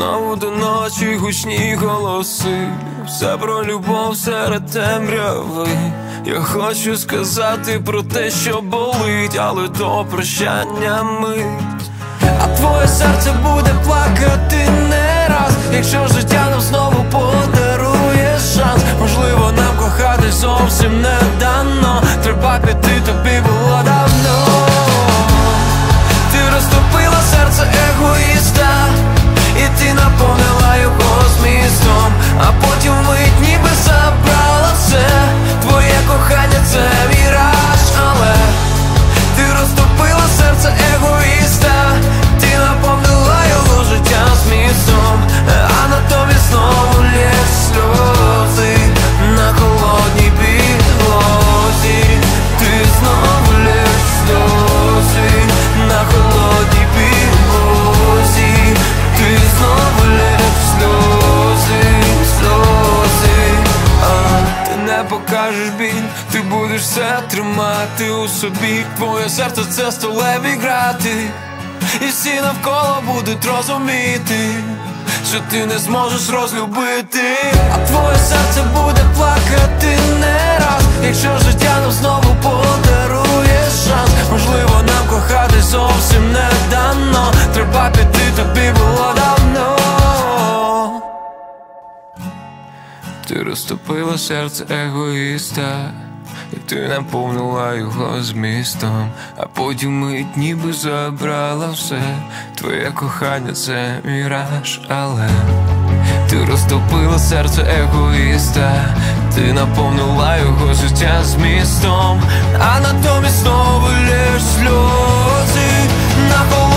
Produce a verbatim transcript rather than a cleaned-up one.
Знову до ночі гучні голоси, все про любов серед темряви. Я хочу сказати про те, що болить, але до прощання мить. А твоє серце буде плакати не раз, якщо життя нам знову подарує шанс. Можливо, нам кохати зовсім не дано, треба піти, тобі було давно. Ти розтопила серце егоїста, і ти наповнила його змістом, а потім вмить ніби забрала все. Твоє кохання — це міраж, але ти розтопила серце егоїста, ти наповнила його життя змістом, а натомість знову лє сльози на холодній підлозі. Ти знову лєш сльози на холодній підлозі. Ти знову лєш сльози, сльози. А ти не покажеш біль, ти будеш все тримати у собі. Твоє серце — це сталеві грати, і всі навколо будуть розуміти, що ти не зможеш розлюбити. А твоє серце буде плакати не раз, якщо життя нам знову подарує шанс. Можливо, нам кохати зовсім не дано, треба піти, тобі було давно. Ти розтопила серце егоїста, і ти наповнила його змістом, а потім мить ніби забрала все. Твоє кохання — це міраж, але ти розтопила серце егоїста, ти наповнила його життя змістом, а натомість знову лєш сльози на холодній